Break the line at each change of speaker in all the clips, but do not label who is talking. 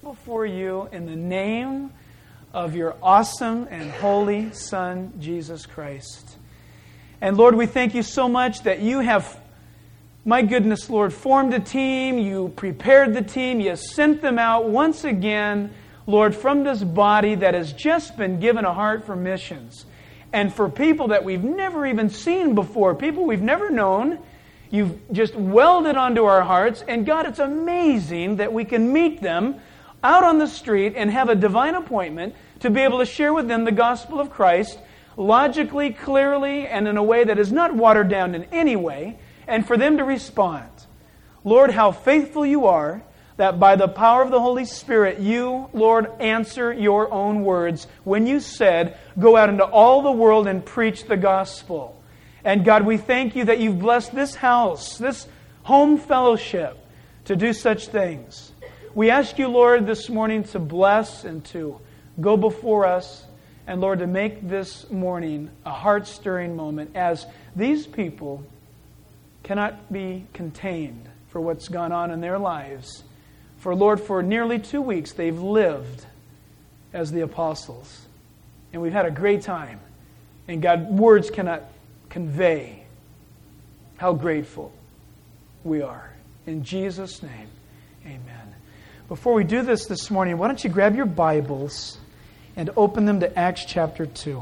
before you in the name of your awesome and holy Son, Jesus Christ. And Lord, we thank you so much that you have, my goodness, Lord, formed a team, you prepared the team, you sent them out once again, Lord, from this body that has just been given a heart for missions. And for people that we've never even seen before, people we've never known, you've just welded onto our hearts. And God, it's amazing that we can meet them out on the street and have a divine appointment to be able to share with them the gospel of Christ logically, clearly, and in a way that is not watered down in any way, and for them to respond. Lord, how faithful you are, that by the power of the Holy Spirit, you, Lord, answer your own words when you said, go out into all the world and preach the gospel. And God, we thank you that you've blessed this house, this home fellowship, to do such things. We ask you, Lord, this morning to bless and to go before us, and Lord, to make this morning a heart-stirring moment as these people cannot be contained for what's gone on in their lives. For Lord, for nearly 2 weeks, they've lived as the apostles. And we've had a great time. And God, words cannot convey how grateful we are. In Jesus' name, amen. Before we do this morning, why don't you grab your Bibles and open them to Acts chapter 2.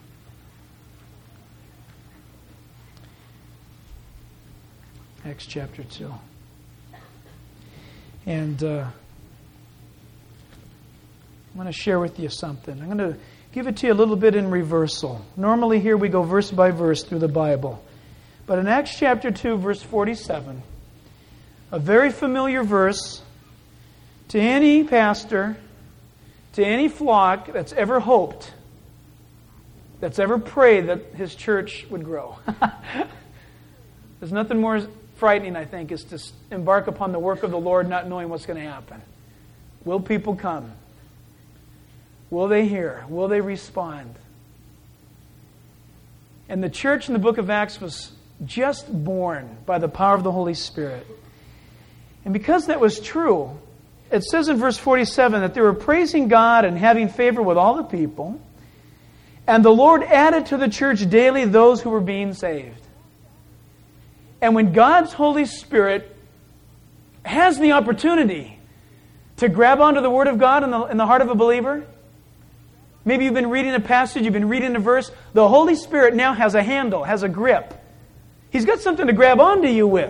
Acts chapter 2. And I want to share with you something. I'm going to give it to you a little bit in reversal. Normally here we go verse by verse through the Bible. But in Acts chapter 2, verse 47, a very familiar verse to any pastor, to any flock that's ever hoped, that's ever prayed that his church would grow. There's nothing more frightening, I think, is to embark upon the work of the Lord not knowing what's going to happen. Will people come? Will they hear? Will they respond? And the church in the book of Acts was just born by the power of the Holy Spirit. And because that was true, it says in verse 47 that they were praising God and having favor with all the people. And the Lord added to the church daily those who were being saved. And when God's Holy Spirit has the opportunity to grab onto the Word of God in the heart of a believer, maybe you've been reading a passage, you've been reading a verse, the Holy Spirit now has a handle, has a grip. He's got something to grab onto you with.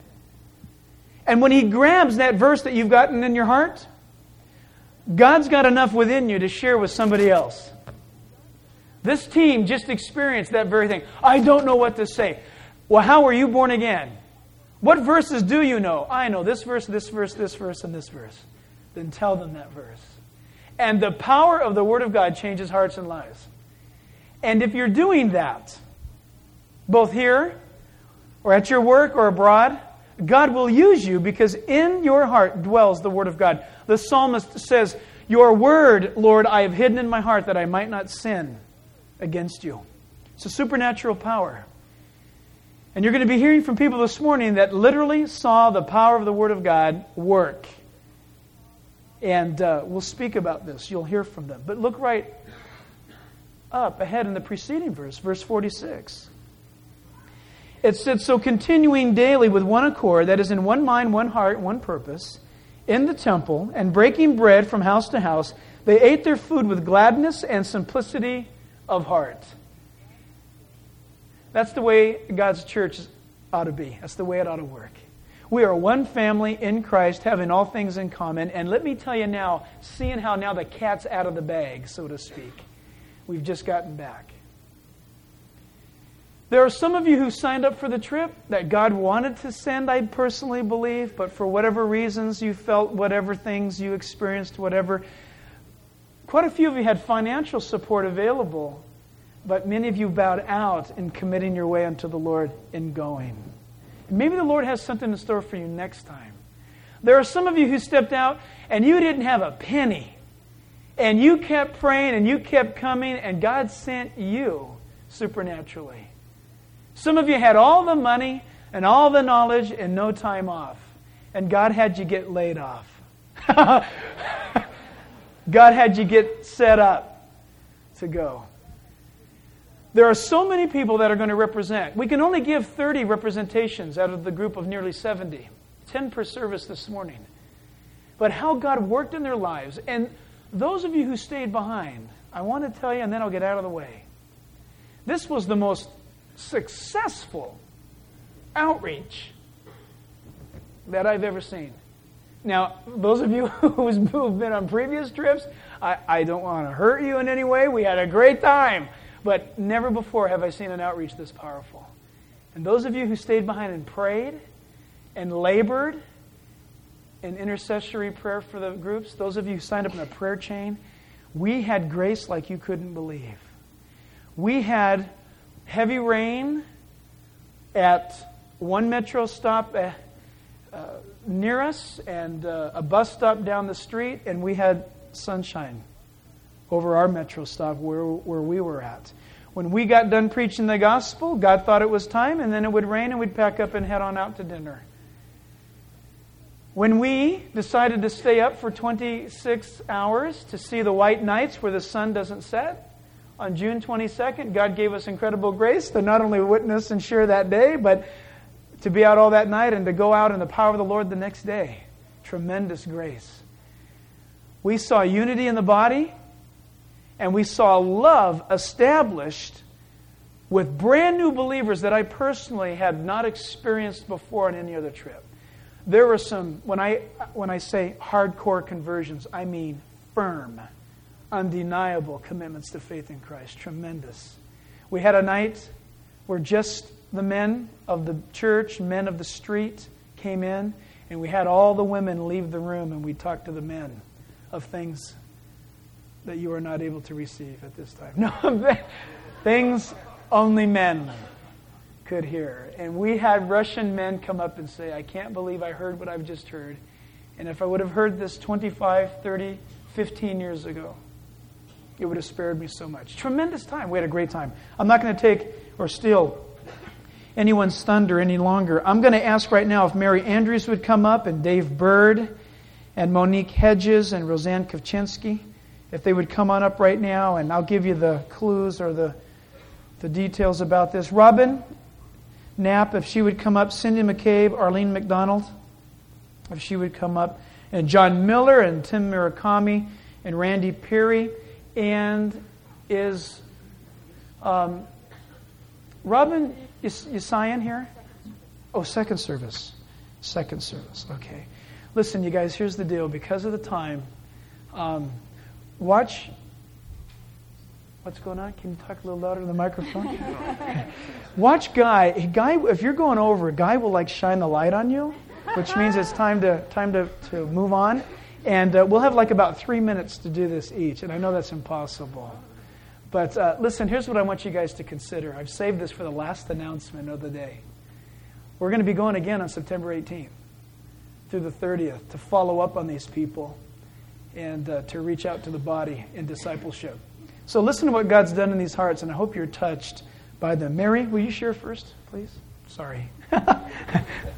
And when He grabs that verse that you've gotten in your heart, God's got enough within you to share with somebody else. This team just experienced that very thing. I don't know what to say. Well, how were you born again? What verses do you know? I know this verse, this verse, this verse, and this verse. Then tell them that verse. And the power of the Word of God changes hearts and lives. And if you're doing that, both here or at your work or abroad, God will use you because in your heart dwells the Word of God. The psalmist says, your Word, Lord, I have hidden in my heart that I might not sin against you. It's a supernatural power. And you're going to be hearing from people this morning that literally saw the power of the Word of God work. And we'll speak about this. You'll hear from them. But look right up ahead in the preceding verse, verse 46. It said, so continuing daily with one accord, that is in one mind, one heart, one purpose, in the temple, and breaking bread from house to house, they ate their food with gladness and simplicity of heart. That's the way God's church ought to be. That's the way it ought to work. We are one family in Christ, having all things in common. And let me tell you now, seeing how now the cat's out of the bag, so to speak, we've just gotten back. There are some of you who signed up for the trip that God wanted to send, I personally believe, but for whatever reasons you felt, whatever things you experienced, whatever. Quite a few of you had financial support available, but many of you bowed out in committing your way unto the Lord in going. And maybe the Lord has something in store for you next time. There are some of you who stepped out and you didn't have a penny. And you kept praying and you kept coming and God sent you supernaturally. Some of you had all the money and all the knowledge and no time off. And God had you get laid off. God had you get set up to go. There are so many people that are going to represent. We can only give 30 representations out of the group of nearly 70. 10 per service this morning. But how God worked in their lives. And those of you who stayed behind, I want to tell you, and then I'll get out of the way. This was the most successful outreach that I've ever seen. Now, those of you who've been on previous trips, I don't want to hurt you in any way. We had a great time. But never before have I seen an outreach this powerful. And those of you who stayed behind and prayed and labored in intercessory prayer for the groups, those of you who signed up in a prayer chain, we had grace like you couldn't believe. We had heavy rain at one metro stop near us and a bus stop down the street, and we had sunshine over our metro stop where we were at. When we got done preaching the gospel, God thought it was time, and then it would rain and we'd pack up and head on out to dinner. When we decided to stay up for 26 hours to see the white nights where the sun doesn't set, on June 22nd, God gave us incredible grace to not only witness and share that day, but to be out all that night and to go out in the power of the Lord the next day. Tremendous grace. We saw unity in the body, and we saw love established with brand new believers that I personally had not experienced before on any other trip. There were some, when I say hardcore conversions, I mean firm, undeniable commitments to faith in Christ. Tremendous. We had a night where just the men of the church, men of the street came in, and we had all the women leave the room, and we talked to the men of things that you are not able to receive at this time. No, things only men could hear. And we had Russian men come up and say, I can't believe I heard what I've just heard. And if I would have heard this 25, 30, 15 years ago, it would have spared me so much. Tremendous time. We had a great time. I'm not going to take or steal anyone's thunder any longer. I'm going to ask right now if Mary Andrews would come up, and Dave Bird and Monique Hedges and Roseanne Kovchinsky, if they would come on up right now, and I'll give you the clues or the details about this. Robin Knapp, if she would come up. Cindy McCabe, Arlene McDonald, if she would come up. And John Miller and Tim Murakami and Randy Peary. And is Robin Yesian here? Oh, second service. Second service, okay. Listen, you guys, here's the deal. Because of the time, watch. What's going on? Can you talk a little louder in the microphone? Watch Guy. If you're going over, Guy will shine the light on you, which means it's time to move on. And we'll have about 3 minutes to do this each. And I know that's impossible. But listen, here's what I want you guys to consider. I've saved this for the last announcement of the day. We're going to be going again on September 18th through the 30th to follow up on these people and to reach out to the body in discipleship. So listen to what God's done in these hearts, and I hope you're touched by them. Mary, will you share first, please? Sorry.
I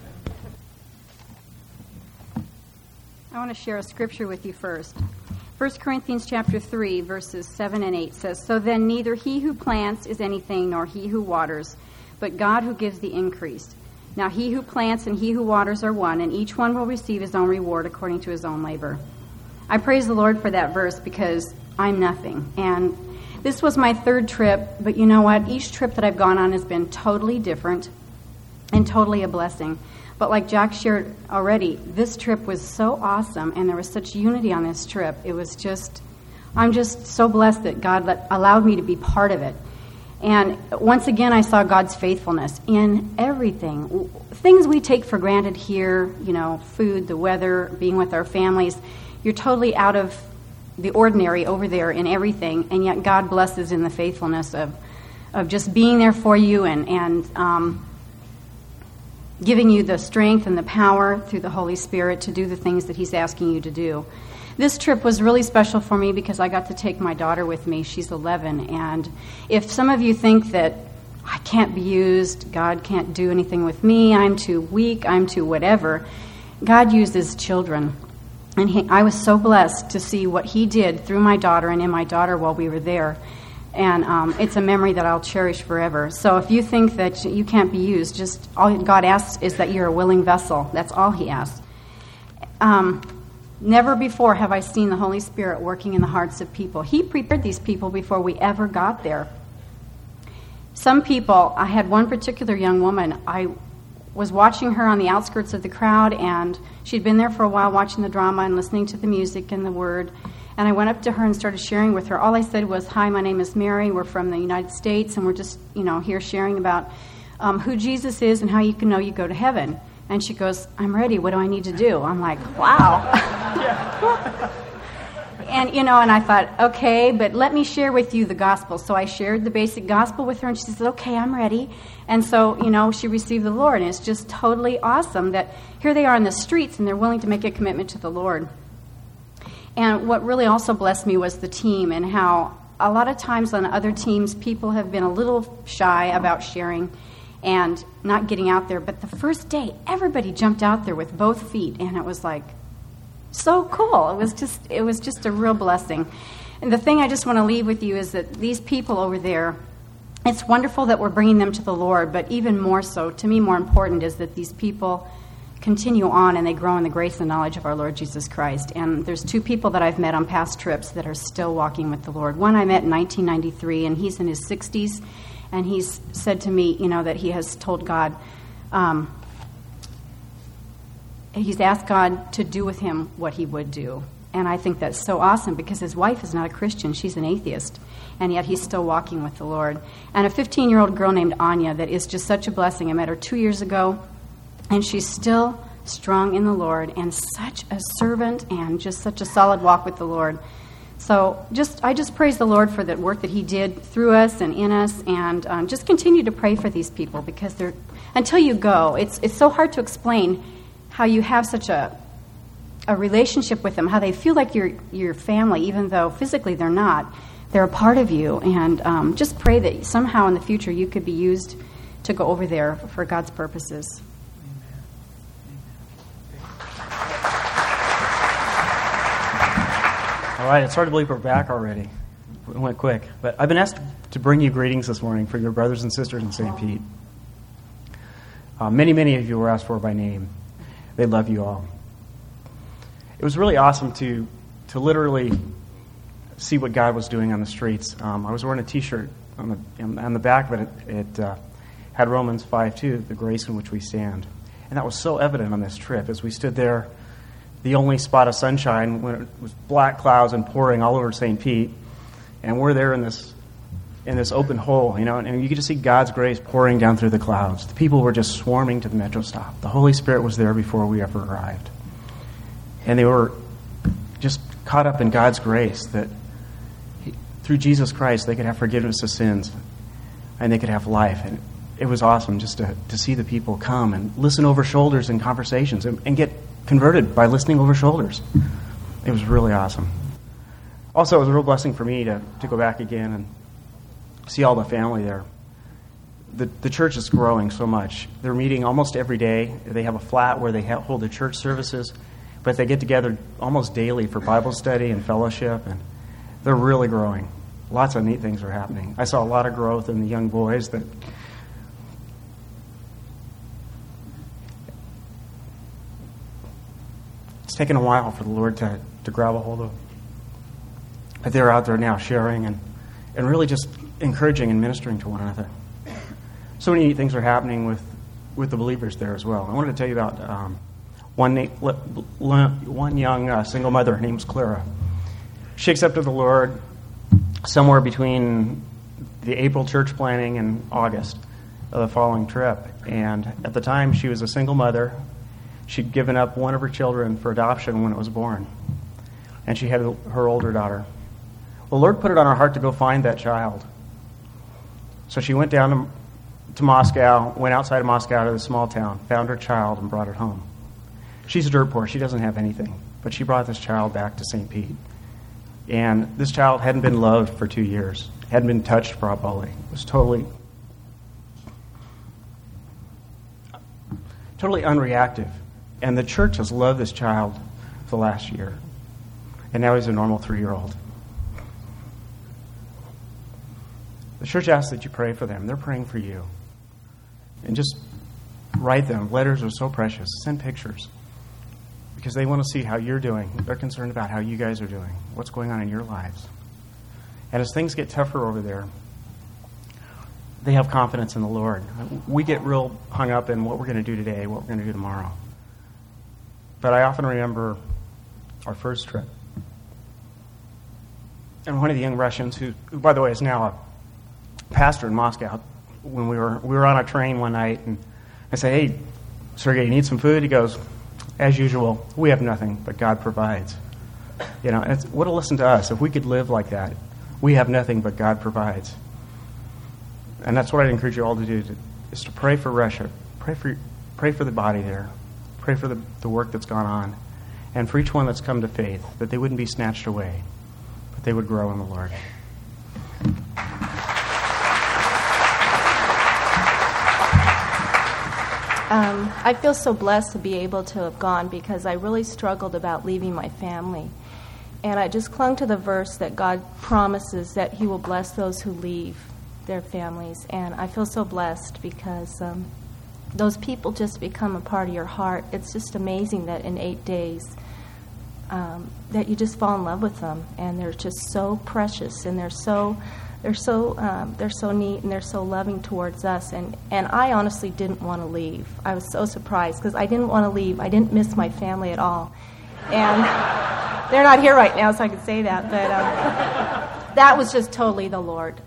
want to share a scripture with you first. 1 Corinthians chapter 3, verses 7 and 8 says, So then neither he who plants is anything, nor he who waters, but God who gives the increase. Now he who plants and he who waters are one, and each one will receive his own reward according to his own labor. I praise the Lord for that verse because I'm nothing. And this was my third trip, but you know what? Each trip that I've gone on has been totally different and totally a blessing. But like Jack shared already, this trip was so awesome, and there was such unity on this trip. It was just, I'm just so blessed that God allowed me to be part of it. And once again, I saw God's faithfulness in everything. Things we take for granted here, food, the weather, being with our families, you're totally out of the ordinary over there in everything, and yet God blesses in the faithfulness of just being there for you and giving you the strength and the power through the Holy Spirit to do the things that He's asking you to do. This trip was really special for me because I got to take my daughter with me. She's 11, and if some of you think that I can't be used, God can't do anything with me, I'm too weak, I'm too whatever, God uses children. And I was so blessed to see what he did through my daughter and in my daughter while we were there. And it's a memory that I'll cherish forever. So if you think that you can't be used, just all God asks is that you're a willing vessel. That's all he asks. Never before have I seen the Holy Spirit working in the hearts of people. He prepared these people before we ever got there. Some people, I had one particular young woman, I was watching her on the outskirts of the crowd, and she'd been there for a while watching the drama and listening to the music and the word. And I went up to her and started sharing with her. All I said was, "Hi, my name is Mary. We're from the United States, and we're just, here sharing about who Jesus is and how you can know you go to heaven." And she goes, "I'm ready. What do I need to do?" I'm like, wow. And, and I thought, okay, but let me share with you the gospel. So I shared the basic gospel with her, and she said, "Okay, I'm ready." And so, she received the Lord. And it's just totally awesome that here they are in the streets, and they're willing to make a commitment to the Lord. And what really also blessed me was the team, and how a lot of times on other teams, people have been a little shy about sharing and not getting out there. But the first day, everybody jumped out there with both feet, and it was like so cool. It was just a real blessing. And the thing I just want to leave with you is that these people over there, it's wonderful that we're bringing them to the Lord, but even more so, to me more important, is that these people continue on and they grow in the grace and knowledge of our Lord Jesus Christ. And there's two people that I've met on past trips that are still walking with the Lord. One I met in 1993, and he's in his 60s, and he's said to me, that he has told God, he's asked God to do with him what he would do. And I think that's so awesome, because his wife is not a Christian. She's an atheist. And yet he's still walking with the Lord. And a 15-year-old girl named Anya that is just such a blessing. I met her 2 years ago, and she's still strong in the Lord and such a servant and just such a solid walk with the Lord. So I just praise the Lord for the work that he did through us and in us, and just continue to pray for these people, because until you go, it's so hard to explain how you have such a relationship with them, how they feel like your family, even though physically they're not. They're a part of you, and just pray that somehow in the future you could be used to go over there for God's purposes.
All right, it's hard to believe we're back already. It went quick. But I've been asked to bring you greetings this morning for your brothers and sisters in St. Pete. Many, many of you were asked for by name. They love you all. It was really awesome to literally see what God was doing on the streets. I was wearing a T-shirt. On the back of it had Romans 5:2, the grace in which we stand. And that was so evident on this trip as we stood there, the only spot of sunshine when it was black clouds and pouring all over St. Pete. And we're there in this open hole, and you could just see God's grace pouring down through the clouds. The people were just swarming to the metro stop. The Holy Spirit was there before we ever arrived. And they were just caught up in God's grace that through Jesus Christ they could have forgiveness of sins and they could have life. And it was awesome just to see the people come and listen over shoulders in conversations and get converted by listening over shoulders. It was really awesome. Also, it was a real blessing for me to go back again and see all the family there. The church is growing so much. They're meeting almost every day. They have a flat where they hold their church services, but they get together almost daily for Bible study and fellowship, and they're really growing. Lots of neat things are happening. I saw a lot of growth in the young boys that it's taken a while for the Lord to grab a hold of. But they're out there now sharing and really just encouraging and ministering to one another. So many neat things are happening with the believers there as well. I wanted to tell you about one young single mother. Her name's Clara. She accepted the Lord somewhere between the April church planning and August of the following trip. And at the time, she was a single mother. She'd given up one of her children for adoption when it was born. And she had her older daughter. Well, the Lord put it on her heart to go find that child. So she went down to Moscow, went outside of Moscow to the small town, found her child, and brought it home. She's dirt poor. She doesn't have anything. But she brought this child back to St. Pete. And this child hadn't been loved for 2 years, hadn't been touched properly. It was totally unreactive. And the church has loved this child for the last year. And now he's a normal 3-year-old. The church asks that you pray for them. They're praying for you. And just write them. Letters are so precious. Send pictures. Because they want to see how you're doing. They're concerned about how you guys are doing. What's going on in your lives. And as things get tougher over there, they have confidence in the Lord. We get real hung up in what we're going to do today, what we're going to do tomorrow. But I often remember our first trip. And one of the young Russians, who by the way, is now a pastor in Moscow, when we were on a train one night, and I said, "Hey, Sergey, you need some food?" He goes, "As usual, we have nothing, but God provides." You know, and what a lesson to us. If we could live like that, we have nothing, but God provides. And that's what I'd encourage you all to do, is to pray for Russia. Pray for the body there. Pray for the work that's gone on. And for each one that's come to faith, that they wouldn't be snatched away, but they would grow in the Lord.
I feel so blessed to be able to have gone, because I really struggled about leaving my family. And I just clung to the verse that God promises that He will bless those who leave their families. And I feel so blessed because those people just become a part of your heart. It's just amazing that in 8 days that you just fall in love with them, and they're just so precious, and they're so neat, and they're so loving towards us. And I honestly didn't want to leave. I was so surprised because I didn't want to leave. I didn't miss my family at all. And they're not here right now, so I could say that. But that was just totally the Lord.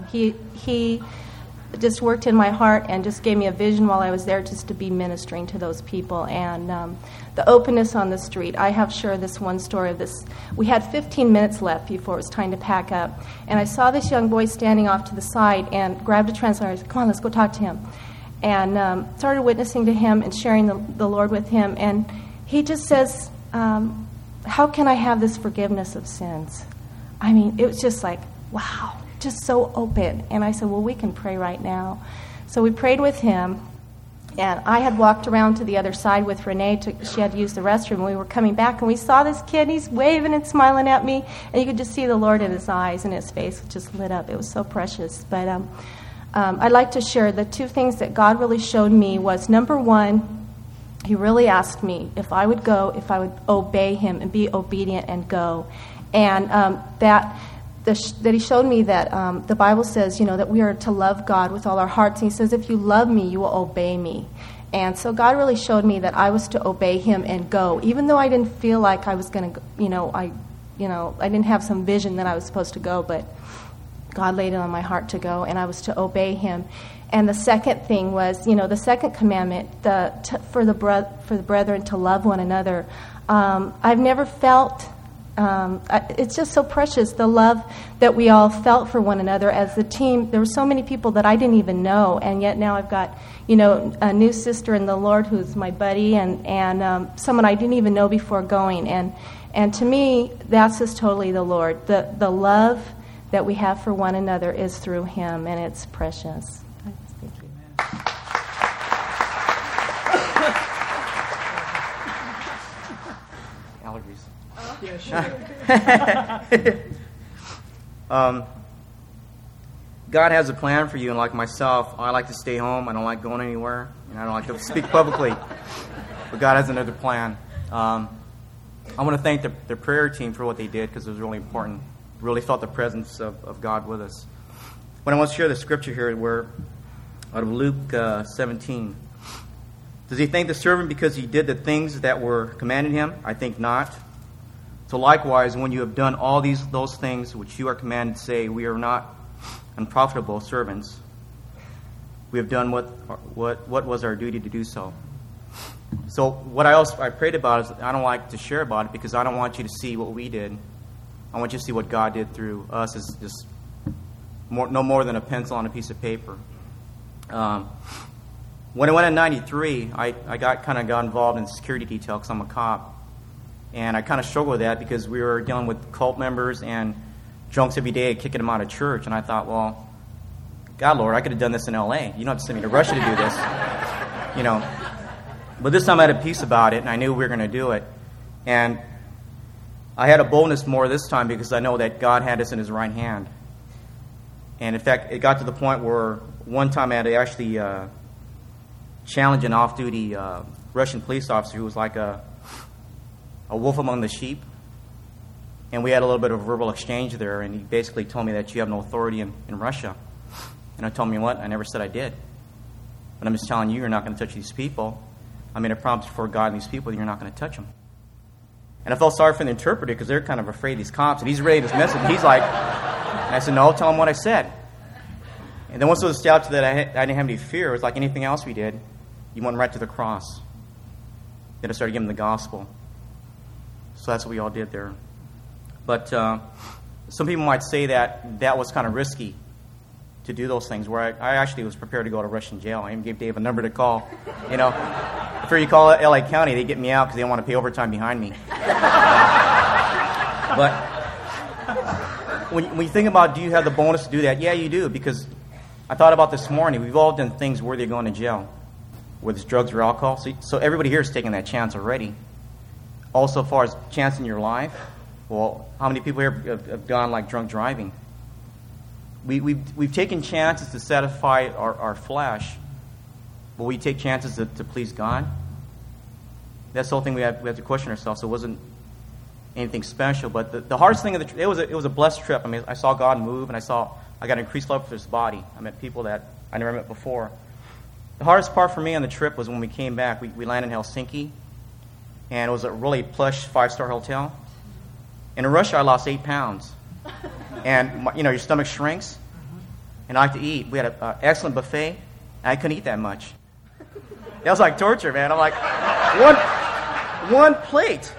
He just worked in my heart and just gave me a vision while I was there, just to be ministering to those people. And the openness on the street. I have shared this one story of this. We had 15 minutes left before it was time to pack up. And I saw this young boy standing off to the side and grabbed a translator. I said, "Come on, let's go talk to him." And started witnessing to him and sharing the Lord with him. And he just says, "How can I have this forgiveness of sins?" I mean, it was just like, wow, just so open. And I said, "Well, we can pray right now." So we prayed with him. And I had walked around to the other side with Renee. She had to use the restroom. We were coming back, and we saw this kid. He's waving and smiling at me. And you could just see the Lord in his eyes, and his face just lit up. It was so precious. But I'd like to share the 2 things that God really showed me was, number 1, He really asked me if I would go, if I would obey Him and be obedient and go. And that He showed me that the Bible says, that we are to love God with all our hearts. And He says, if you love me, you will obey me. And so God really showed me that I was to obey Him and go, even though I didn't feel like I was going to, I didn't have some vision that I was supposed to go, but God laid it on my heart to go, and I was to obey Him. And the second thing was, the second commandment, for the brethren to love one another. I've never felt. It's just so precious, the love that we all felt for one another as the team. There were so many people that I didn't even know, and yet now I've got, a new sister in the Lord who's my buddy, and someone I didn't even know before going. And to me, that's just totally the Lord. The love that we have for one another is through Him, and it's precious. Thank you.
Allergies.
Yeah, sure.
God has a plan for you, and like myself, I like to stay home. I don't like going anywhere, and I don't like to speak publicly. But God has another plan. I want to thank the prayer team for what they did, because it was really important. Really felt the presence of God with us. But I want to share the scripture here, where out of Luke 17. Does he thank the servant because he did the things that were commanded him? I think not. So likewise, when you have done all those things which you are commanded, say, we are not unprofitable servants. We have done what was our duty to do so. So what I prayed about is, I don't like to share about it, because I don't want you to see what we did. I want you to see what God did through us as just no more than a pencil on a piece of paper. When I went in 93, I got involved in security detail because I'm a cop. And I kind of struggled with that because we were dealing with cult members and drunks every day, kicking them out of church. And I thought, well, God, Lord, I could have done this in L.A. You don't have to send me to Russia to do this. But this time I had a peace about it, and I knew we were going to do it. And I had a boldness more this time because I know that God had us in his right hand. And in fact, it got to the point where one time I had to actually challenge an off-duty Russian police officer who was like a wolf among the sheep. And we had a little bit of a verbal exchange there, and he basically told me that you have no authority in Russia. And I told him, what? I never said I did. But I'm just telling you, you're not going to touch these people. I made a promise before God and these people that you're not going to touch them. And I felt sorry for the interpreter because they're kind of afraid of these cops. And he's ready to dismiss it. And he's like, and I said, no, tell him what I said. And then once it was established that I didn't have any fear, it was like anything else we did. You went right to the cross. Then I started giving them the gospel. So that's what we all did there. But some people might say that was kind of risky to do those things, where I actually was prepared to go to Russian jail. I even gave Dave a number to call. You know, before you call LA County, they get me out because they don't want to pay overtime behind me. But when you think about, do you have the bonus to do that? Yeah, you do, because I thought about this morning. We've all done things worthy of going to jail, whether it's drugs or alcohol. So everybody here is taking that chance already. Also, as far as chance in your life, well, how many people here have gone like drunk driving? We've taken chances to satisfy our flesh, but we take chances to please God. That's the whole thing we have to question ourselves. So it wasn't anything special, but the hardest thing it was a blessed trip. I mean, I saw God move, and I got increased love for His body. I met people that I never met before. The hardest part for me on the trip was when we came back. We landed in Helsinki, and it was a really plush 5-star hotel. And in Russia, I lost 8 pounds. And, your stomach shrinks. And I like to eat. We had an excellent buffet. And I couldn't eat that much. That was like torture, man. I'm like, one plate.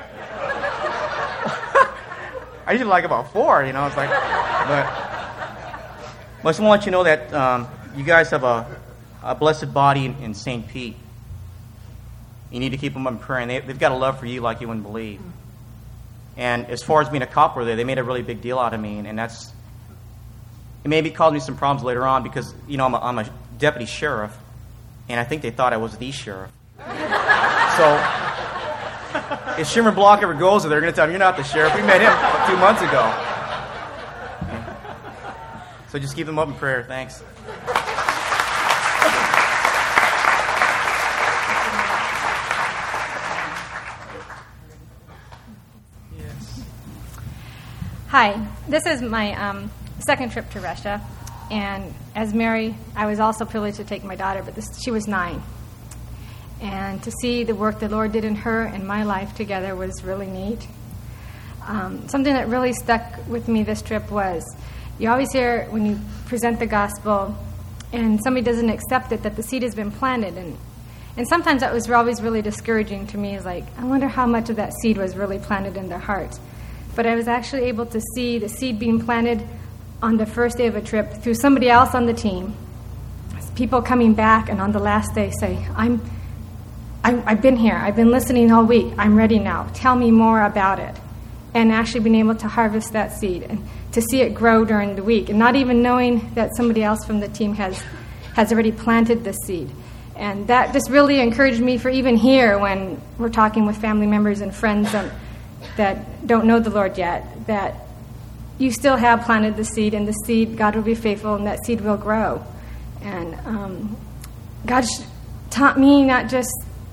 I usually like about 4, It's like, but I just want to let you know that you guys have a blessed body in St. Pete. You need to keep them in prayer. And they've got a love for you like you wouldn't believe. And as far as being a cop there, they made a really big deal out of me, and it maybe caused me some problems later on because I'm a deputy sheriff, and I think they thought I was the sheriff. So if Sherman Block ever goes there, they're going to tell him, you're not the sheriff. We met him 2 months ago. So just keep them up in prayer. Thanks.
Hi, this is my second trip to Russia, and as Mary, I was also privileged to take my daughter, but she was 9. And to see the work the Lord did in her and my life together was really neat. Something that really stuck with me this trip was, you always hear when you present the gospel and somebody doesn't accept it, that the seed has been planted, and sometimes that was always really discouraging to me. Is like, I wonder how much of that seed was really planted in their hearts. But I was actually able to see the seed being planted on the first day of a trip through somebody else on the team. People coming back, and on the last day say, I've been here. I've been listening all week. I'm ready now. Tell me more about it. And actually being able to harvest that seed and to see it grow during the week, and not even knowing that somebody else from the team has already planted the seed. And that just really encouraged me for even here when we're talking with family members and friends that don't know the Lord yet, that you still have planted the seed, and the seed, God will be faithful, and that seed will grow. And God taught me not just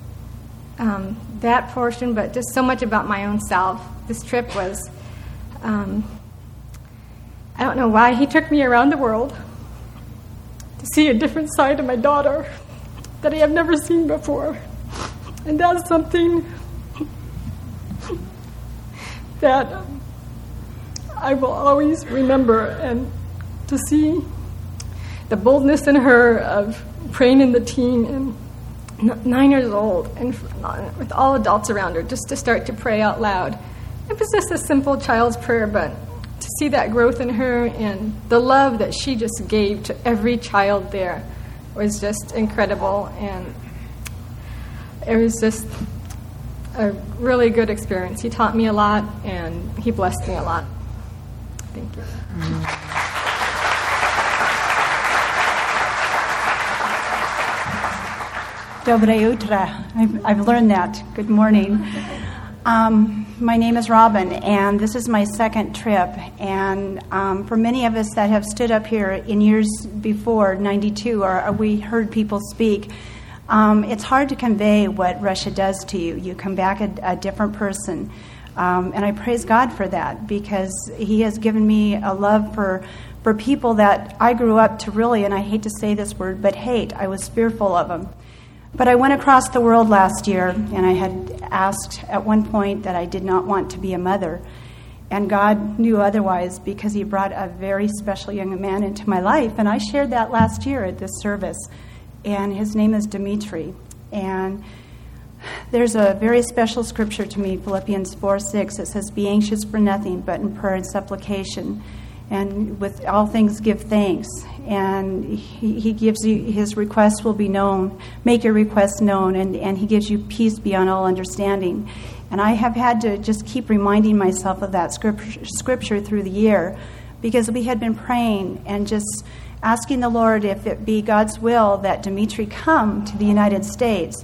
that portion, but just so much about my own self. This trip was, I don't know why, He took me around the world to see a different side of my daughter that I have never seen before. And that's something that I will always remember, and to see the boldness in her of praying in the team and 9 years old and with all adults around her, just to start to pray out loud. It was just a simple child's prayer, but to see that growth in her and the love that she just gave to every child there was just incredible, and it was just a really good experience. He taught me a lot, and He blessed me a lot. Thank you.
Dobre utro. I've learned that. Good morning. My name is Robin, and this is my second trip. And for many of us that have stood up here in years before, 92, or we heard people speak, it's hard to convey what Russia does to you. You come back a different person. And I praise God for that, because He has given me a love for people that I grew up to really, and I hate to say this word, but hate. I was fearful of them. But I went across the world last year, and I had asked at one point that I did not want to be a mother. And God knew otherwise, because He brought a very special young man into my life. And I shared that last year at this service. And his name is Dimitri. And there's a very special scripture to me, Philippians 4:6. It says, "Be anxious for nothing, but in prayer and supplication. And with all things give thanks." And he gives you, His requests will be known. Make your requests known. And He gives you peace beyond all understanding. And I have had to just keep reminding myself of that scripture through the year, because we had been praying and just asking the Lord if it be God's will that Dimitri come to the United States.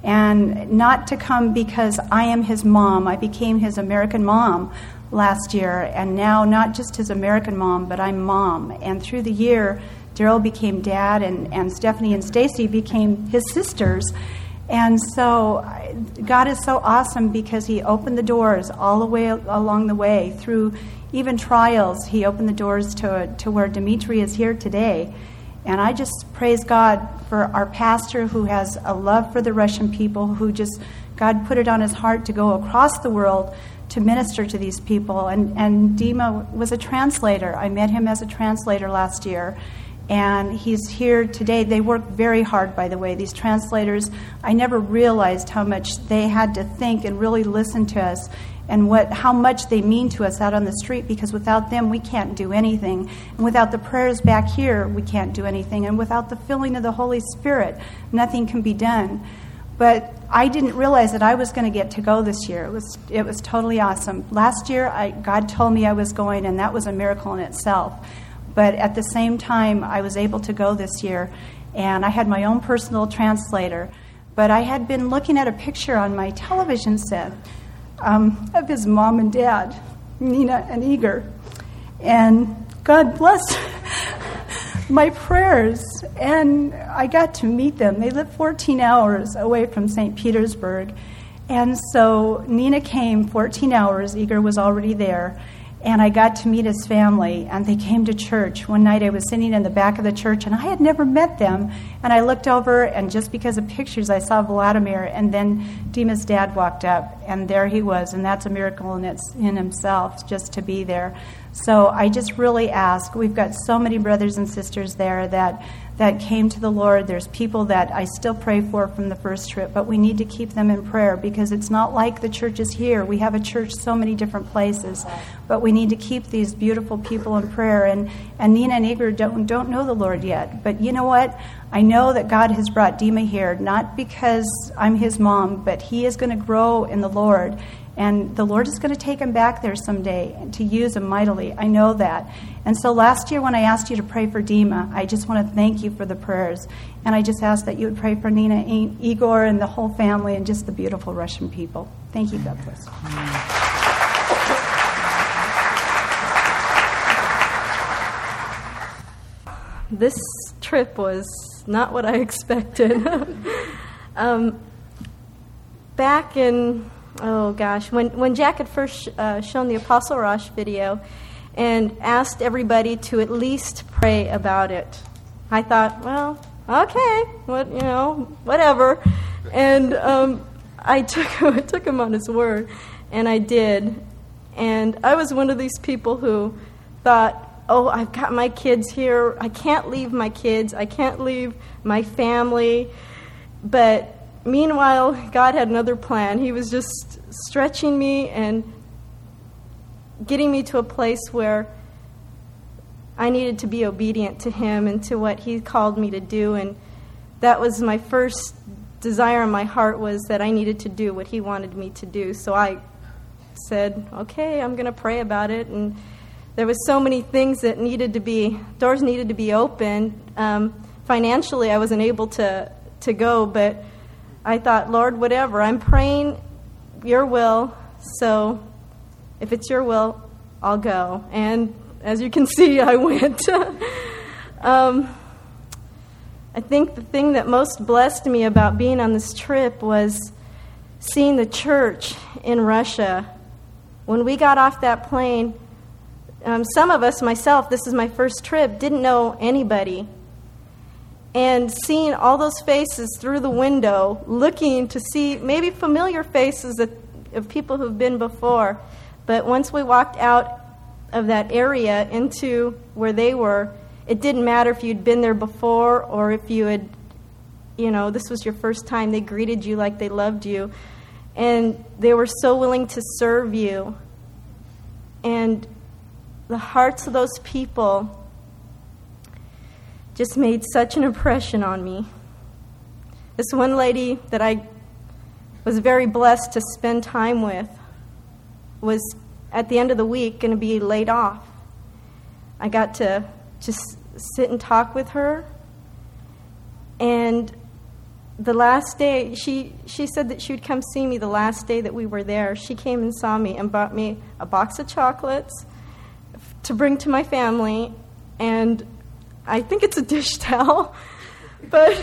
And not to come because I am his mom. I became his American mom last year, and now not just his American mom, but I'm mom. And through the year, Daryl became dad, and Stephanie and Stacy became his sisters. And so God is so awesome, because He opened the doors all the way along the way through even trials. He opened the doors to where Dimitri is here today. And I just praise God for our pastor, who has a love for the Russian people, who just, God put it on his heart to go across the world to minister to these people. And Dima was a translator. I met him as a translator last year. And he's here today. They work very hard, by the way. These translators, I never realized how much they had to think and really listen to us, and how much they mean to us out on the street, because without them, we can't do anything. And without the prayers back here, we can't do anything. And without the filling of the Holy Spirit, nothing can be done. But I didn't realize that I was going to get to go this year. It was totally awesome. Last year, God told me I was going, and that was a miracle in itself. But at the same time, I was able to go this year, and I had my own personal translator. But I had been looking at a picture on my television set of his mom and dad, Nina and Igor. And God blessed my prayers, and I got to meet them. They live 14 hours away from St. Petersburg. And so Nina came 14 hours. Igor was already there. And I got to meet his family, and they came to church. One night I was sitting in the back of the church, and I had never met them. And I looked over, and just because of pictures, I saw Vladimir, and then Dima's dad walked up, and there he was. And that's a miracle in himself, just to be there. So I just really ask. We've got so many brothers and sisters there that came to the Lord. There's people that I still pray for from the first trip, but we need to keep them in prayer, because it's not like the churches here. We have a church so many different places, but we need to keep these beautiful people in prayer. And Nina and Igor don't know the Lord yet, but you know what? I know that God has brought Dima here, not because I'm his mom, but he is going to grow in the Lord. And the Lord is going to take him back there someday to use him mightily. I know that. And so last year when I asked you to pray for Dima, I just want to thank you for the prayers. And I just ask that you would pray for Nina, Igor, and the whole family, and just the beautiful Russian people. Thank you. God bless.
This trip was not what I expected. Back in... Oh gosh, when Jack had first shown the Apostle Rosh video and asked everybody to at least pray about it, I thought, well, okay, whatever. And I took him on his word, and I did. And I was one of these people who thought, oh, I've got my kids here. I can't leave my kids. I can't leave my family. But meanwhile, God had another plan. He was just stretching me and getting me to a place where I needed to be obedient to Him and to what He called me to do. And that was my first desire in my heart, was that I needed to do what He wanted me to do. So I said, okay, I'm going to pray about it. And there was so many things that doors needed to be opened. Financially, I wasn't able to go, but I thought, Lord, whatever, I'm praying your will
So if it's your will, I'll go. And as you can see, I went. I think the thing that most blessed me about being on this trip was seeing the church in Russia. When we got off that plane, some of us, myself, this is my first trip, didn't know anybody. And seeing all those faces through the window, looking to see maybe familiar faces of people who've been before. But once we walked out of that area into where they were, it didn't matter if you'd been there before or if you had, this was your first time. They greeted you like they loved you. And they were so willing to serve you. And the hearts of those people just made such an impression on me. This one lady that I was very blessed to spend time with was at the end of the week going to be laid off. I got to just sit and talk with her. And the last day, she said that she would come see me the last day that we were there. She came and saw me and bought me a box of chocolates to bring to my family, and I think it's a dish towel. But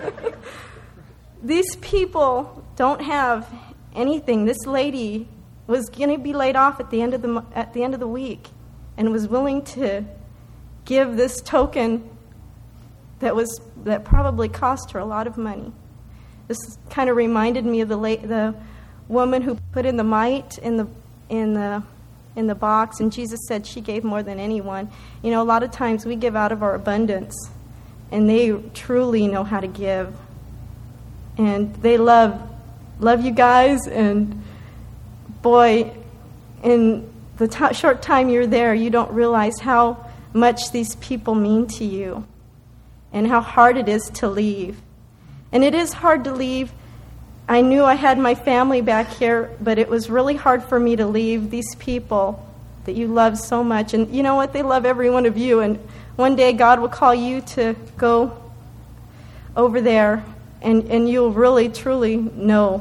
these people don't have anything. This lady was going to be laid off at the end of the week, and was willing to give this token that probably cost her a lot of money. This kind of reminded me of the woman who put in the mite in the box, and Jesus said she gave more than anyone. A lot of times we give out of our abundance, and they truly know how to give. And they love you guys, and boy, in the short time you're there, you don't realize how much these people mean to you and how hard it is to leave. And it is hard to leave. I knew I had my family back here, but it was really hard for me to leave these people that you love so much. And you know what? They love every one of you. And one day God will call you to go over there, and you'll really, truly know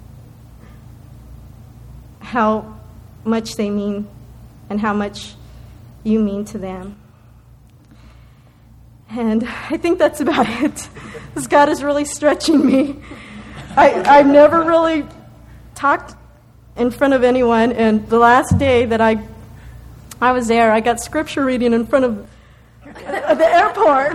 how much they mean and how much you mean to them. And I think that's about it. Because God is really stretching me. I've never really talked in front of anyone, and the last day that I was there, I got scripture reading in front of the airport.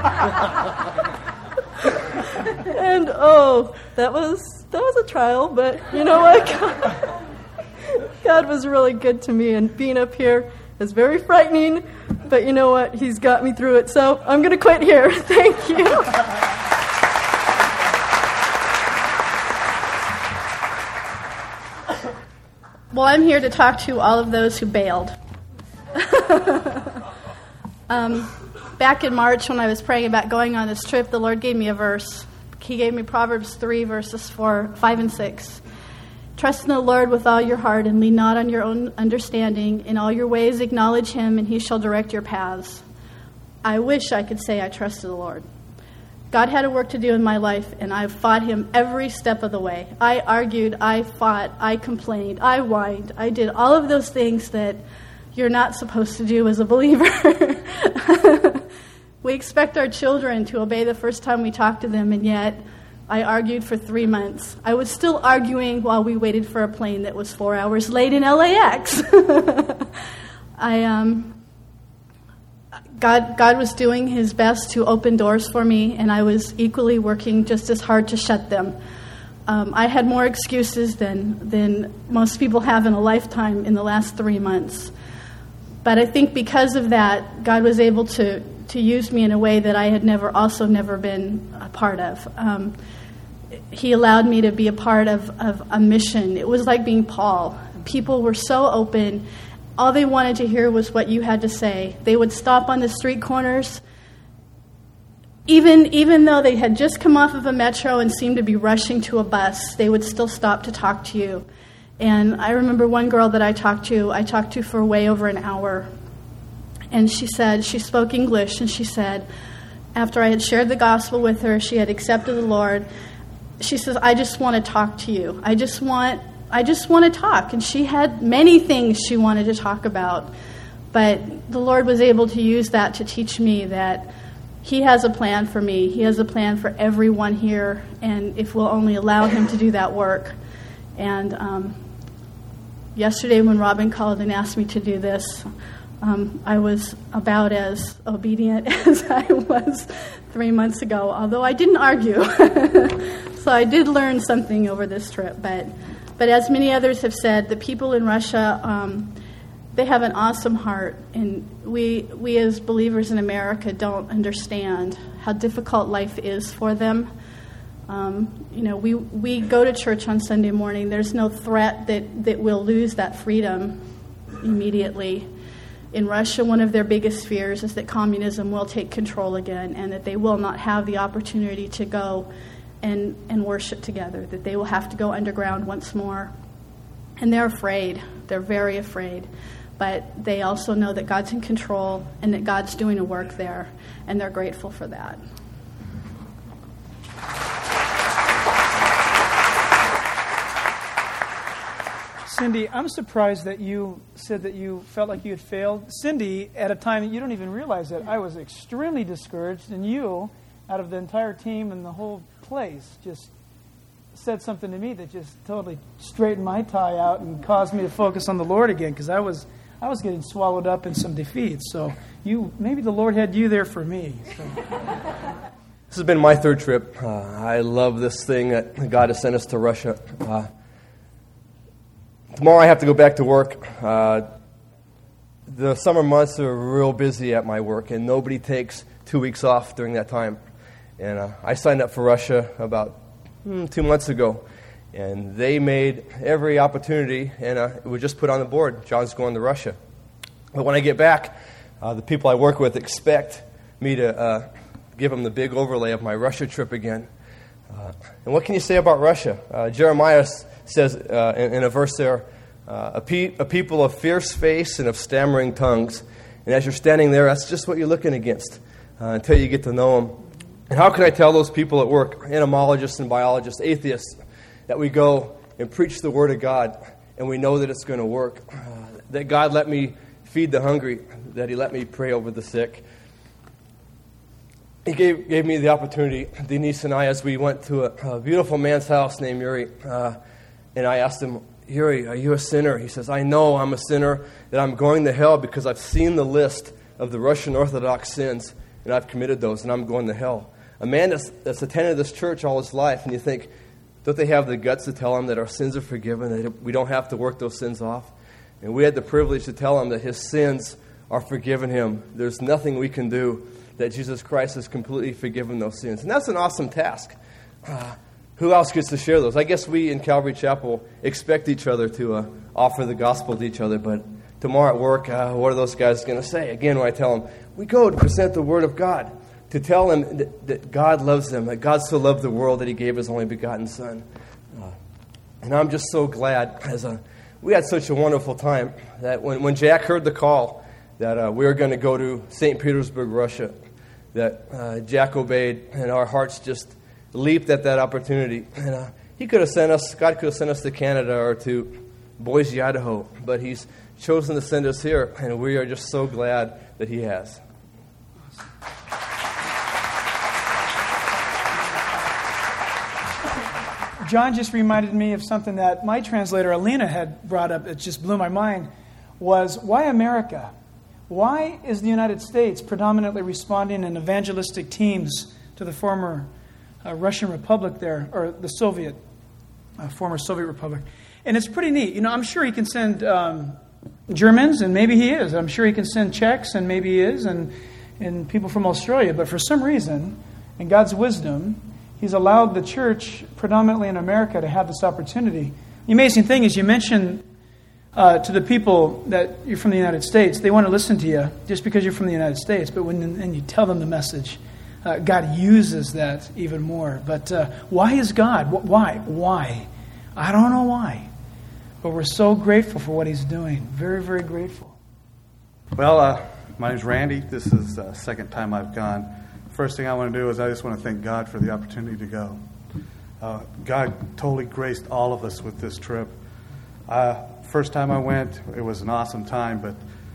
And that was a trial, but you know what? God was really good to me, and being up here is very frightening, but you know what? He's got me through it. So I'm going to quit here. Thank you.
Well, I'm here to talk to all of those who bailed. Back in March when I was praying about going on this trip, the Lord gave me a verse. He gave me Proverbs 3, verses 5 and 6. Trust in the Lord with all your heart and lean not on your own understanding. In all your ways acknowledge him, and he shall direct your paths. I wish I could say I trusted the Lord. God had a work to do in my life, and I fought him every step of the way. I argued, I fought, I complained, I whined. I did all of those things that you're not supposed to do as a believer. We expect our children to obey the first time we talk to them, and yet I argued for 3 months. I was still arguing while we waited for a plane that was 4 hours late in LAX. God was doing his best to open doors for me, and I was equally working just as hard to shut them. I had more excuses than most people have in a lifetime in the last 3 months. But I think because of that, God was able to use me in a way that I had never been a part of. He allowed me to be a part of a mission. It was like being Paul. People were so open. All they wanted to hear was what you had to say. They would stop on the street corners. Even though they had just come off of a metro and seemed to be rushing to a bus, they would still stop to talk to you. And I remember one girl that I talked to for way over an hour. And she spoke English, and she said, after I had shared the gospel with her, she had accepted the Lord. She says, I just want to talk to you. I just want I just want to talk. And she had many things she wanted to talk about. But the Lord was able to use that to teach me that He has a plan for me. He has a plan for everyone here. And if we'll only allow Him to do that work. And yesterday when Robin called and asked me to do this, I was about as obedient as I was 3 months ago, although I didn't argue. So I did learn something over this trip. But as many others have said, the people in Russia, they have an awesome heart. And we as believers in America don't understand how difficult life is for them. We go to church on Sunday morning. There's no threat that we'll lose that freedom immediately. In Russia, one of their biggest fears is that communism will take control again and that they will not have the opportunity to go and worship together, that they will have to go underground once more. And they're afraid. They're very afraid. But they also know that God's in control and that God's doing a work there, and they're grateful for that.
Cindy, I'm surprised that you said that you felt like you had failed. Cindy, at a time you don't even realize that I was extremely discouraged, and you, out of the entire team and the whole place, just said something to me that just totally straightened my tie out and caused me to focus on the Lord again, because I was getting swallowed up in some defeats. So maybe the Lord had you there for me. So.
This has been my third trip. I love this thing that God has sent us to Russia. Tomorrow I have to go back to work. The summer months are real busy at my work, and nobody takes 2 weeks off during that time. And I signed up for Russia about 2 months ago, and they made every opportunity, and it was just put on the board. John's going to Russia. But when I get back, the people I work with expect me to give them the big overlay of my Russia trip again. And what can you say about Russia? Jeremiah says in a verse there, a people of fierce face and of stammering tongues. And as you're standing there, that's just what you're looking against until you get to know them. And how can I tell those people at work, entomologists and biologists, atheists, that we go and preach the Word of God and we know that it's going to work, that God let me feed the hungry, that He let me pray over the sick. He gave me the opportunity, Denise and I, as we went to a beautiful man's house named Yuri, and I asked him, Yuri, are you a sinner? He says, I know I'm a sinner, that I'm going to hell because I've seen the list of the Russian Orthodox sins, and I've committed those, and I'm going to hell. A man that's attended this church all his life, and you think, don't they have the guts to tell him that our sins are forgiven, that we don't have to work those sins off? And we had the privilege to tell him that his sins are forgiven him. There's nothing we can do, that Jesus Christ has completely forgiven those sins. And that's an awesome task. Who else gets to share those? I guess we in Calvary Chapel expect each other to offer the gospel to each other, but tomorrow at work, what are those guys going to say? Again, when I tell them, we go to present the Word of God, to tell them that God loves them, that God so loved the world that He gave His only begotten Son. And I'm just so glad, we had such a wonderful time, that when Jack heard the call that we were going to go to St. Petersburg, Russia, that Jack obeyed, and our hearts just leaped at that opportunity. And God could have sent us to Canada or to Boise, Idaho, but He's chosen to send us here, and we are just so glad that He has.
John just reminded me of something that my translator, Alina, had brought up. It just blew my mind, was why America? Why is the United States predominantly responding in evangelistic teams to the former Russian Republic there, or the former Soviet Republic? And it's pretty neat. I'm sure he can send Germans, and maybe he is. I'm sure he can send Czechs, and maybe he is, and people from Australia. But for some reason, in God's wisdom, He's allowed the church, predominantly in America, to have this opportunity. The amazing thing is you mention to the people that you're from the United States, they want to listen to you just because you're from the United States. But when you tell them the message, God uses that even more. But why is God? Why? I don't know why. But we're so grateful for what He's doing. Very, very grateful.
Well, my name's Randy. This is the second time I've gone. First thing I want to do is I just want to thank God for the opportunity to go. God totally graced all of us with this trip. First time I went, it was an awesome time, but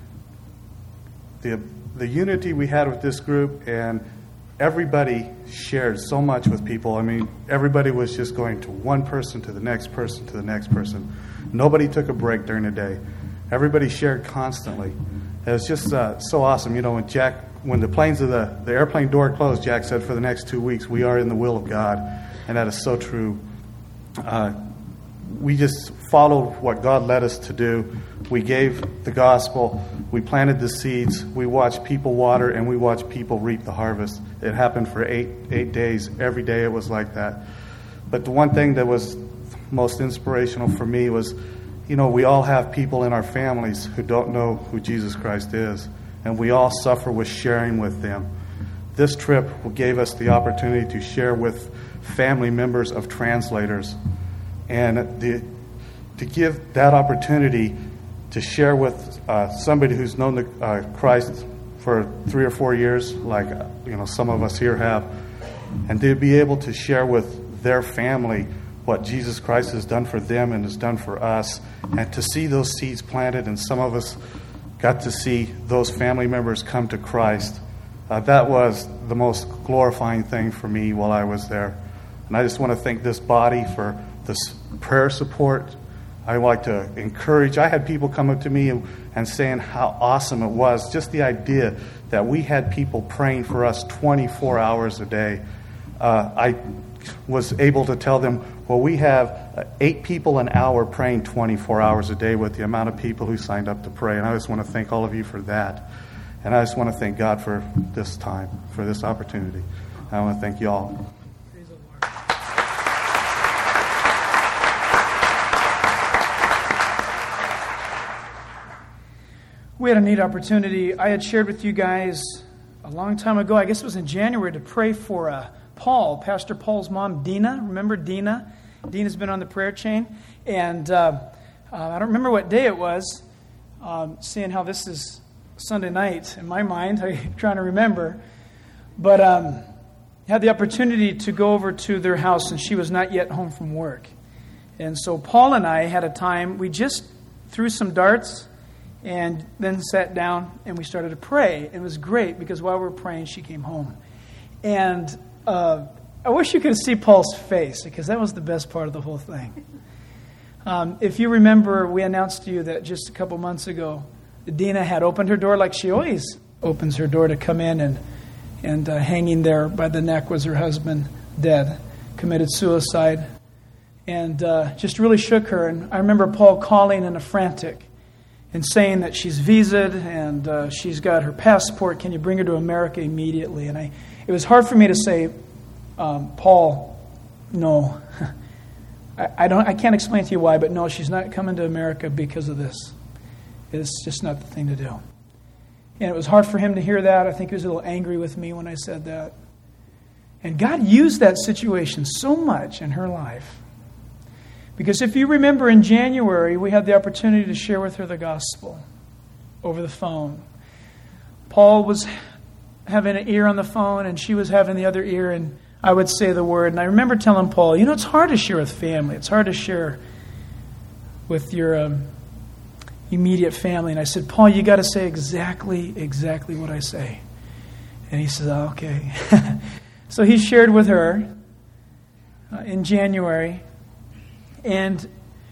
the unity we had with this group, and everybody shared so much with people. I mean, everybody was just going to one person, to the next person, to the next person. Nobody took a break during the day. Everybody shared constantly. It was just so awesome. You know, when the airplane door closed, Jack said, for the next 2 weeks, we are in the will of God. And that is so true. We just followed what God led us to do. We gave the gospel. We planted the seeds. We watched people water, and we watched people reap the harvest. It happened for eight days. Every day it was like that. But the one thing that was most inspirational for me was, you know, we all have people in our families who don't know who Jesus Christ is, and we all suffer with sharing with them. This trip gave us the opportunity to share with family members of translators, and to give that opportunity to share with somebody who's known Christ for 3 or 4 years, like some of us here have, and to be able to share with their family what Jesus Christ has done for them and has done for us, and to see those seeds planted, and some of us got to see those family members come to Christ. That was the most glorifying thing for me while I was there. And I just want to thank this body for this prayer support. I would like to encourage. I had people come up to me and saying how awesome it was, just the idea that we had people praying for us 24 hours a day. I was able to tell them, well, we have 8 people an hour praying 24 hours a day with the amount of people who signed up to pray. And I just want to thank all of you for that. And I just want to thank God for this time, for this opportunity. I want to thank you all.
We had a neat opportunity. I had shared with you guys a long time ago, I guess it was in January, to pray for Paul, Pastor Paul's mom, Dina. Remember Dina? Dina's been on the prayer chain. And I don't remember what day it was, seeing how this is Sunday night in my mind. I'm trying to remember. But had the opportunity to go over to their house, and she was not yet home from work. And so Paul and I had a time, we just threw some darts and then sat down and we started to pray. It was great because while we were praying, she came home. And I wish you could see Paul's face, because that was the best part of the whole thing. If you remember, we announced to you that just a couple months ago, Dina had opened her door like she always opens her door to come in, and hanging there by the neck was her husband, dead, committed suicide, and just really shook her. And I remember Paul calling in a frantic and saying that she's visaed and she's got her passport. Can you bring her to America immediately? And it was hard for me to say, Paul, no. I can't explain to you why, but no, she's not coming to America because of this. It's just not the thing to do. And it was hard for him to hear that. I think he was a little angry with me when I said that. And God used that situation so much in her life. Because if you remember, in January, we had the opportunity to share with her the gospel over the phone. Paul was having an ear on the phone, and she was having the other ear, and I would say the word. And I remember telling Paul, it's hard to share with family. It's hard to share with your immediate family. And I said, Paul, you got to say exactly what I say. And he said, oh, okay. So he shared with her in January. And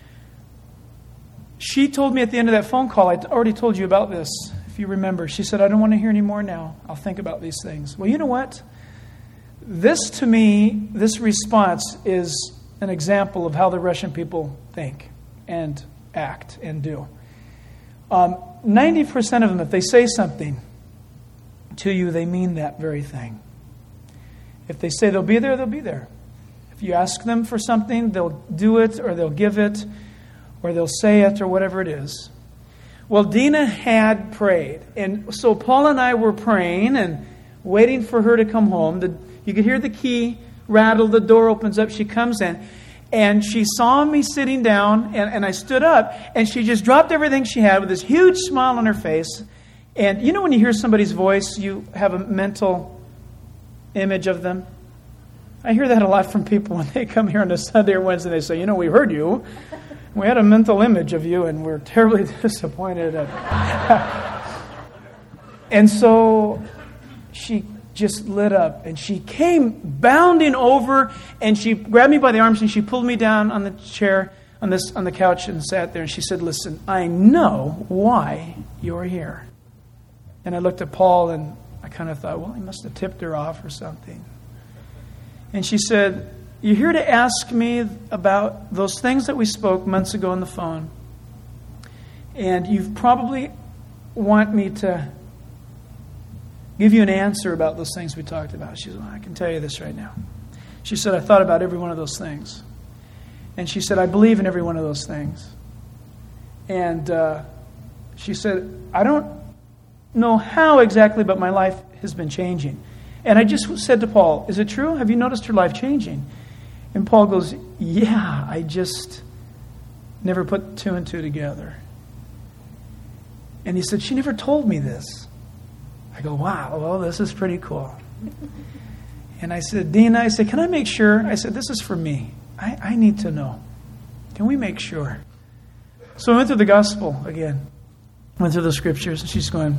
she told me at the end of that phone call, I already told you about this, if you remember. She said, I don't want to hear any more now. I'll think about these things. Well, you know what? This, to me, this response is an example of how the Russian people think and act and do. 90% of them, if they say something to you, they mean that very thing. If they say they'll be there, they'll be there. If you ask them for something, they'll do it, or they'll give it, or they'll say it, or whatever it is. Well, Dina had prayed. And so Paul and I were praying and waiting for her to come home. You could hear the key rattle. The door opens up. She comes in. And she saw me sitting down, and I stood up, and she just dropped everything she had with this huge smile on her face. And you know when you hear somebody's voice, you have a mental image of them? I hear that a lot from people when they come here on a Sunday or Wednesday. They say, we heard you. We had a mental image of you, and we're terribly disappointed. And so she just lit up, and she came bounding over, and she grabbed me by the arms, and she pulled me down on the chair, on the couch, and sat there. And she said, "Listen, I know why you're here." And I looked at Paul, and I kind of thought, well, he must have tipped her off or something. And she said, "You're here to ask me about those things that we spoke months ago on the phone. And you probably want me to give you an answer about those things we talked about." She said, "Well, I can tell you this right now." She said, "I thought about every one of those things." And she said, "I believe in every one of those things." And she said, "I don't know how exactly, but my life has been changing." And I just said to Paul, "Is it true? Have you noticed her life changing?" And Paul goes, "Yeah, I just never put two and two together." And he said, "She never told me this." I go, "Wow, well, this is pretty cool." And I said, "Dina," I said, "can I make sure?" I said, "This is for me. I need to know. Can we make sure?" So I went through the gospel again. Went through the scriptures, and she's going,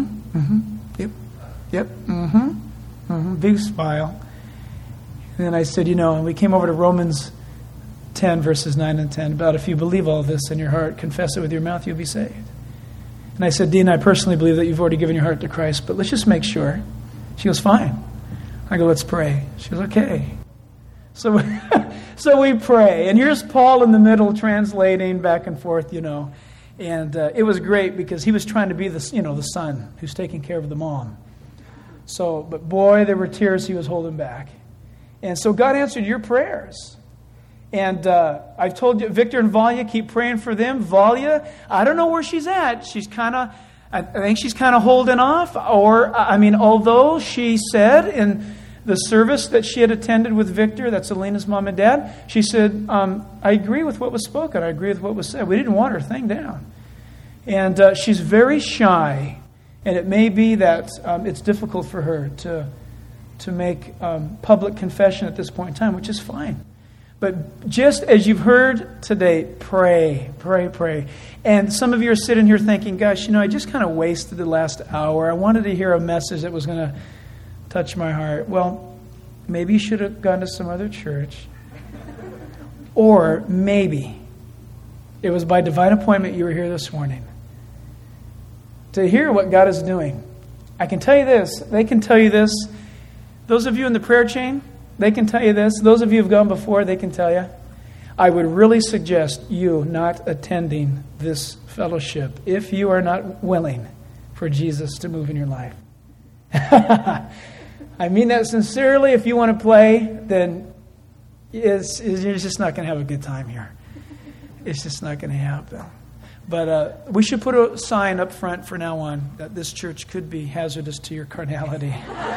yep, big smile. And then I said, and we came over to Romans 10, verses 9 and 10, about if you believe all this in your heart, confess it with your mouth, you'll be saved. And I said, "Dina, I personally believe that you've already given your heart to Christ, but let's just make sure." She goes, "Fine." I go, "Let's pray." She goes, "Okay." So we pray. And here's Paul in the middle translating back and forth, And it was great because he was trying to be the son who's taking care of the mom. So, but boy, there were tears he was holding back. And so God answered your prayers. And I've told you, Victor and Valia, keep praying for them. Valia, I don't know where she's at. I think she's kind of holding off. Although she said in the service that she had attended with Victor, that's Elena's mom and dad, she said, "I agree with what was spoken. I agree with what was said." We didn't want her thing down. And she's very shy. And it may be that it's difficult for her to make public confession at this point in time, which is fine. But just as you've heard today, pray, pray, pray. And some of you are sitting here thinking, "Gosh, I just kind of wasted the last hour. I wanted to hear a message that was going to touch my heart." Well, maybe you should have gone to some other church. Or maybe it was by divine appointment you were here this morning to hear what God is doing. I can tell you this. They can tell you this. Those of you in the prayer chain, they can tell you this. Those of you who have gone before, they can tell you. I would really suggest you not attending this fellowship if you are not willing for Jesus to move in your life. I mean that sincerely. If you want to play, then you're just not going to have a good time here. It's just not going to happen. But we should put a sign up front from now on that this church could be hazardous to your carnality.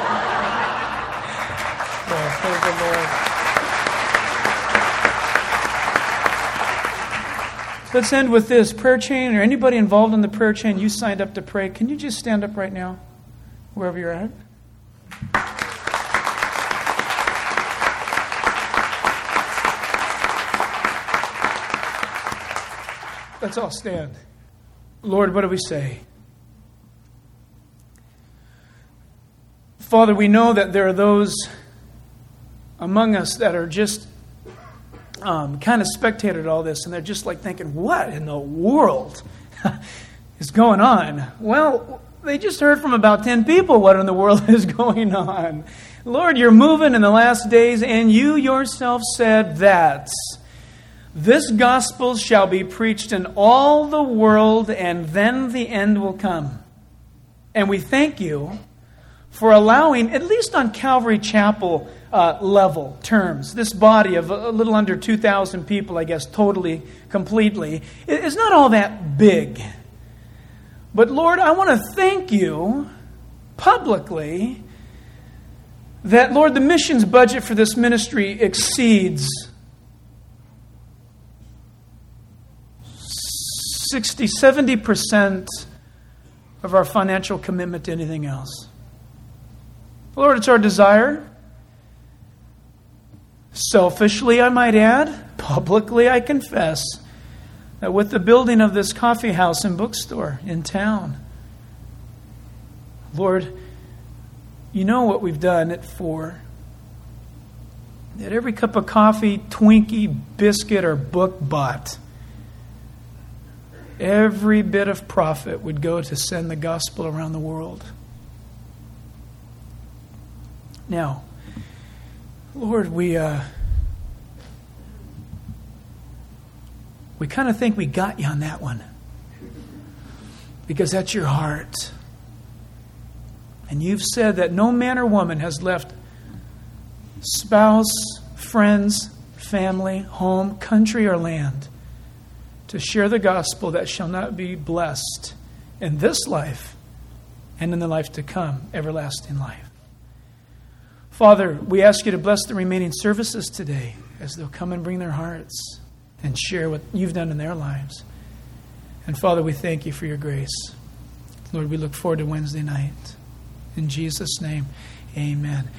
So, praise the Lord. Let's end with this. Prayer chain, or anybody involved in the prayer chain, you signed up to pray. Can you just stand up right now, wherever you're at? Let's all stand. Lord, what do we say? Father, we know that there are those among us that are just kind of spectated all this, and they're just like thinking, what in the world is going on? Well, they just heard from about 10 people what in the world is going on. Lord, you're moving in the last days, and you yourself said that this gospel shall be preached in all the world, and then the end will come. And we thank you for allowing, at least on Calvary Chapel level terms, this body of a little under 2,000 people, I guess, totally, completely, is not all that big. But Lord, I want to thank you publicly that, Lord, the missions budget for this ministry exceeds 70% of our financial commitment to anything else. Lord, it's our desire, selfishly I might add, publicly I confess, with the building of this coffee house and bookstore in town. Lord, you know what we've done it for. That every cup of coffee, Twinkie, biscuit, or book bought, every bit of profit would go to send the gospel around the world. Now, Lord, we kind of think we got you on that one, because that's your heart. And you've said that no man or woman has left spouse, friends, family, home, country, or land to share the gospel that shall not be blessed in this life and in the life to come, everlasting life. Father, we ask you to bless the remaining services today as they'll come and bring their hearts and share what you've done in their lives. And Father, we thank you for your grace. Lord, we look forward to Wednesday night. In Jesus' name, amen.